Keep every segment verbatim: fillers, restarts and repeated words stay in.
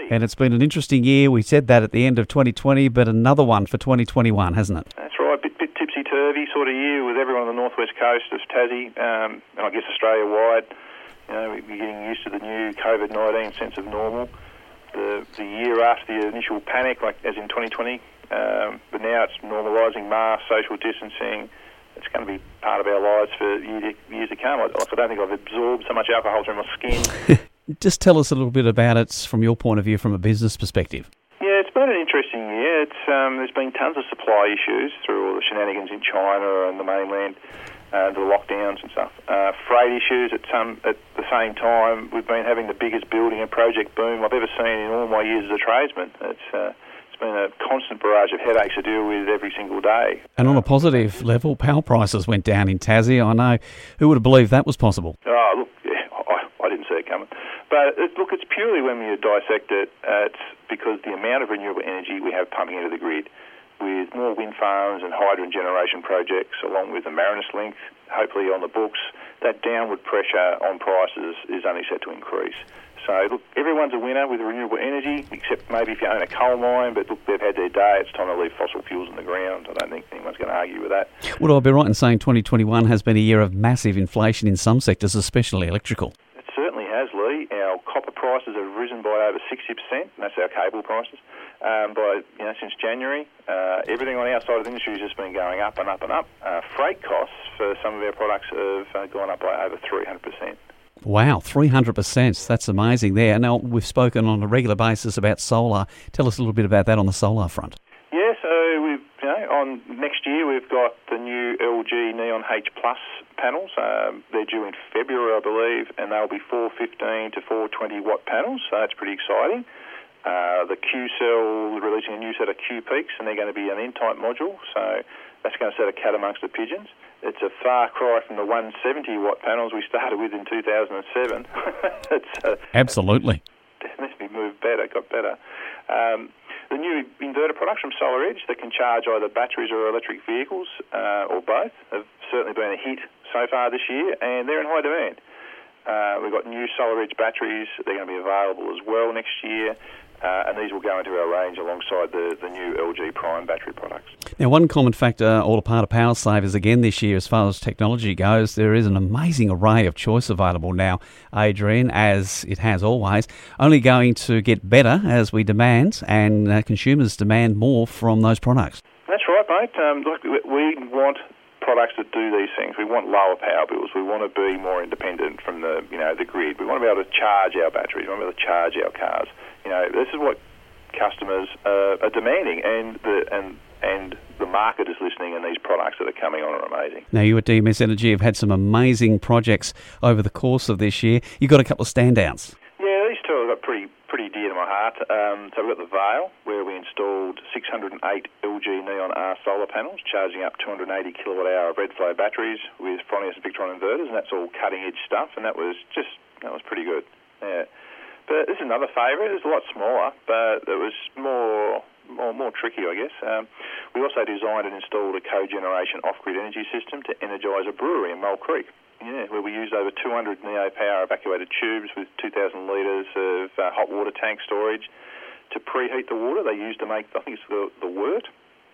And it's been an interesting year. We said that at the end of twenty twenty, but another one for twenty twenty-one, hasn't it? That's right, bit, bit tipsy-turvy sort of year with everyone on the northwest coast of Tassie, um, and I guess Australia-wide. You know, we're getting used to the new COVID nineteen sense of normal. The, the year after the initial panic, like as in twenty twenty, um, but now it's normalising masks, social distancing. It's going to be part of our lives for year to, years to come. I, I don't think I've absorbed so much alcohol through my skin. Just tell us a little bit about it from your point of view, from a business perspective. Yeah, it's been an interesting year. It's um, there's been tons of supply issues through all the shenanigans in China and the mainland, uh, the lockdowns and stuff. Uh, freight issues at some at the same time. We've been having the biggest building and project boom I've ever seen in all my years as a tradesman. It's uh, It's been a constant barrage of headaches to deal with every single day. And on a positive level, power prices went down in Tassie. I know. Who would have believed that was possible? Oh, look, yeah, I, I didn't see it coming. But it, look, it's purely when you dissect it, uh, it's because the amount of renewable energy we have pumping into the grid, with more wind farms and hydrogen generation projects, along with the Marinus Link, hopefully on the books, that downward pressure on prices is only set to increase. So, look, everyone's a winner with renewable energy, except maybe if you own a coal mine, but look, they've had their day. It's time to leave fossil fuels in the ground. I don't think anyone's going to argue with that. Would I be right in saying twenty twenty-one has been a year of massive inflation in some sectors, especially electrical? It certainly has, Lee. Our copper prices have risen by over sixty percent, and that's our cable prices, um, by you know since January. Uh, everything on our side of the industry has just been going up and up and up. Uh, freight costs for some of our products have uh, gone up by over three hundred percent. Wow, three hundred percent. That's amazing there. Now, we've spoken on a regular basis about solar. Tell us a little bit about that on the solar front. Yeah, so we've, you know, on next year we've got the new L G Neon H Plus panels. Um, they're due in February, I believe, and they'll be four fifteen to four twenty watt panels, so that's pretty exciting. Uh, the Q-Cell releasing a new set of Q-Peaks, and they're going to be an N-type module, so that's going to set a cat amongst the pigeons. It's a far cry from the one seventy watt panels we started with in two thousand seven. it's, uh, Absolutely. Definitely moved better, got better. Um, the new inverter products from Solar Edge that can charge either batteries or electric vehicles, uh, or both, have certainly been a hit so far this year, and they're in high demand. Uh, we've got new Solar Edge batteries. They're going to be available as well next year. Uh, and these will go into our range alongside the, the new L G Prime battery products. Now, one common factor, all a part of Power Savers again this year as far as technology goes, there is an amazing array of choice available now, Adrian, as it has always, only going to get better as we demand and uh, consumers demand more from those products. That's right, mate. Um, look, we want products that do these things. We want lower power bills. We want to be more independent from the, you know, the grid. We want to be able to charge our batteries. We want to be able to charge our cars. You know, this is what customers uh, are demanding, and the and and the market is listening, and these products that are coming on are amazing. Now, you at D M S Energy have had some amazing projects over the course of this year. You've got a couple of standouts. Yeah, these two have got pretty pretty dear to my heart. Um, so we've got the Vale, where we installed six hundred eight L G Neon R solar panels, charging up two hundred eighty kilowatt hour of red flow batteries with Fronius and Victron inverters, and that's all cutting edge stuff, and that was just that was pretty good. Yeah. But this is another favourite. It's a lot smaller, but it was more more, more tricky, I guess. Um, we also designed and installed a cogeneration off-grid energy system to energise a brewery in Mole Creek, yeah, where we used over two hundred Neo Power evacuated tubes with two thousand litres of uh, hot water tank storage to preheat the water they used to make, I think it's the, the wort,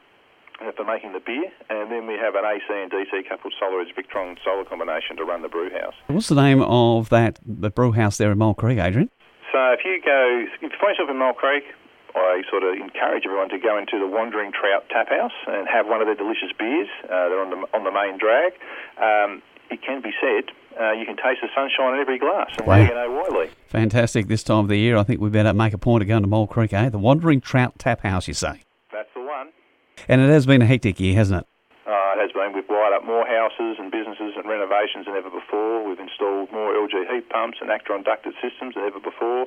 uh, for making the beer. And then we have an A C and D C coupled Solar Edge Victron solar combination to run the brew house. What's the name of that the brew house there in Mole Creek, Adrian? So if you go, if you find yourself in Mole Creek, I sort of encourage everyone to go into the Wandering Trout Tap House and have one of their delicious beers. Uh, they're on the on the main drag. Um, it can be said, uh, you can taste the sunshine in every glass, and wow. There you know why, Lee. Fantastic this time of the year. I think we better make a point of going to Mole Creek, eh? The Wandering Trout Tap House, you say? That's the one. And it has been a hectic year, hasn't it? Uh, it has been. We've wired up more houses and businesses and renovations than ever before. We've installed more L G heat pumps and Actron ducted systems than ever before.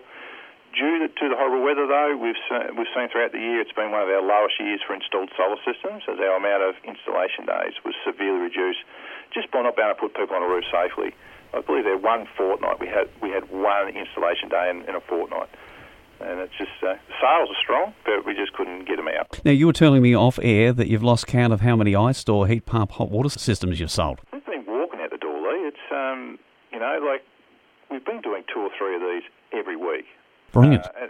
Due to the horrible weather, though, we've seen, we've seen throughout the year it's been one of our lowest years for installed solar systems, as our amount of installation days was severely reduced, just by not being able to put people on a roof safely. I believe there one fortnight we had we had one installation day in, in a fortnight. And it's just, uh, sales are strong, but we just couldn't get them out. Now, you were telling me off air that you've lost count of how many iStore heat pump hot water systems you've sold. We've been walking out the door, Lee. It's, um, you know, like, we've been doing two or three of these every week. Brilliant. Uh, it's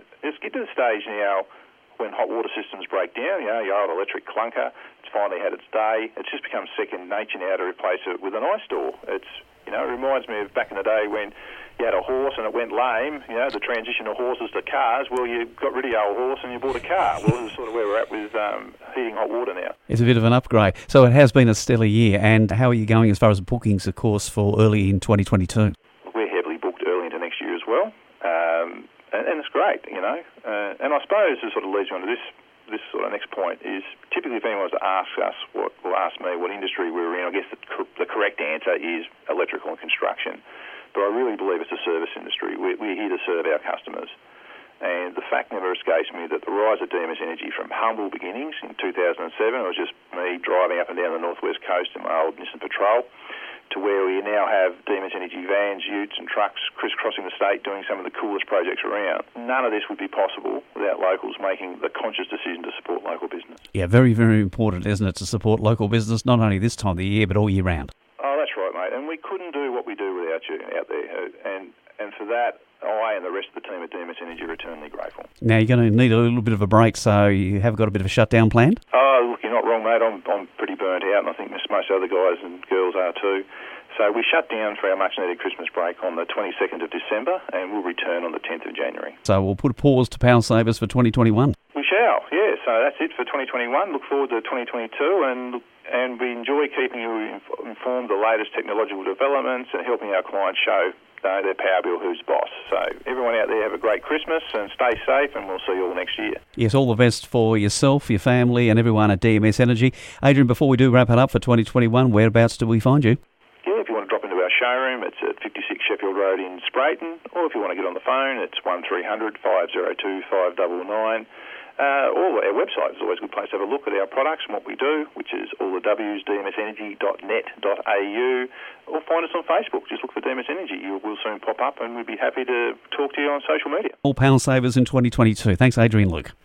get to the stage now when hot water systems break down, you know, your old electric clunker, it's finally had its day. It's just become second nature now to replace it with an ice door. It's, you know, it reminds me of back in the day when you had a horse and it went lame, you know, the transition of horses to cars. Well, you got rid of your old horse and you bought a car. Well, this is sort of where we're at with um, heating hot water now. It's a bit of an upgrade. So it has been a stellar year. And how are you going as far as bookings, of course, for early in twenty twenty-two? We're heavily booked early into next year as well. Um, and, and it's great, you know. Uh, and I suppose this sort of leads you on to this this sort of next point is typically if anyone was to ask us what, or ask me what industry we were in, I guess the, cor- the correct answer is electrical and construction. But I really believe it's a service industry. We're, we're here to serve our customers. And the fact never escapes me that the rise of D M S Energy from humble beginnings in two thousand seven, it was just me driving up and down the northwest coast in my old Nissan Patrol, to where we now have D M S Energy vans, utes and trucks crisscrossing the state doing some of the coolest projects around. None of this would be possible without locals making the conscious decision to support local business. Yeah, very, very important, isn't it, to support local business, not only this time of the year, but all year round. Oh, that's right, mate. And we couldn't do what we do without you out there. And and for that, I and the rest of the team at D M S Energy are eternally grateful. Now, you're going to need a little bit of a break, so you have got a bit of a shutdown planned? Oh, look, you're not wrong, mate. I'm, I'm pretty burnt out, and I think most other guys and girls are too. So we shut down for our much-needed Christmas break on the twenty-second of December, and we'll return on the tenth of January. So we'll put a pause to Power Savers for twenty twenty-one. We shall, yeah. So that's it for twenty twenty-one. Look forward to twenty twenty-two, and and we enjoy keeping you informed of the latest technological developments and helping our clients show uh, their power bill who's boss. So everyone out there have a great Christmas and stay safe, and we'll see you all next year. Yes, all the best for yourself, your family, and everyone at D M S Energy. Adrian, before we do wrap it up for twenty twenty-one, whereabouts do we find you? Yeah, if you want to drop into our showroom, it's at fifty-six Sheffield Road in Sprayton, or if you want to get on the phone, it's one three hundred, five oh two, five nine nine. Uh, or our website is always a good place to have a look at our products and what we do, which is all the W's, d m s energy dot net dot a u, or find us on Facebook. Just look for D M S Energy. You will soon pop up, and we'd be happy to talk to you on social media. All Power Savers in twenty twenty-two. Thanks, Adrian Luke.